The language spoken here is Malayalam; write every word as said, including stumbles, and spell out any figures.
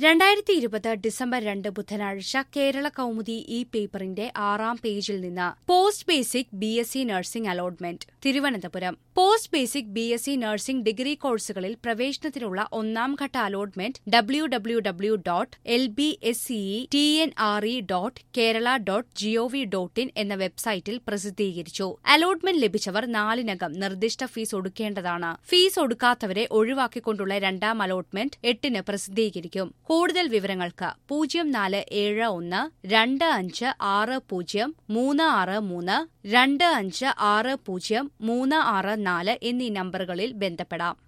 രണ്ടായിരത്തി ഇരുപത് ഡിസംബർ രണ്ട് ബുധനാഴ്ച കേരള കൗമുദി ഇ പേപ്പറിന്റെ ആറാം പേജിൽ നിന്ന് post basic B S C nursing allotment Thiruvananthapuram post basic B S C nursing degree കോഴ്സുകളിൽ പ്രവേശനത്തിനുള്ള ഒന്നാം ഘട്ട allotment W W W dot L B S C T N R E dot Kerala dot G O V dot in എന്ന വെബ്സൈറ്റിൽ പ്രസിദ്ധീകരിച്ചു. അലോട്ട്മെന്റ് ലഭിച്ചവർ നാലിനകം നിർദ്ദിഷ്ട ഫീസ് ഒടുക്കേണ്ടതാണ്. ഫീസ് ഒടുക്കാത്തവരെ ഒഴിവാക്കിക്കൊണ്ടുള്ള രണ്ടാം അലോട്ട്മെന്റ് എട്ടിന് പ്രസിദ്ധീകരിക്കും. കൂടുതൽ വിവരങ്ങൾക്ക് പൂജ്യം നാല് ഏഴ് ഒന്ന് രണ്ട് അഞ്ച് ആറ് പൂജ്യം മൂന്ന് ആറ് മൂന്ന് രണ്ട് അഞ്ച് ആറ് പൂജ്യം മൂന്ന് ആറ് നാല് എന്നീ നമ്പറുകളിൽ ബന്ധപ്പെടാം.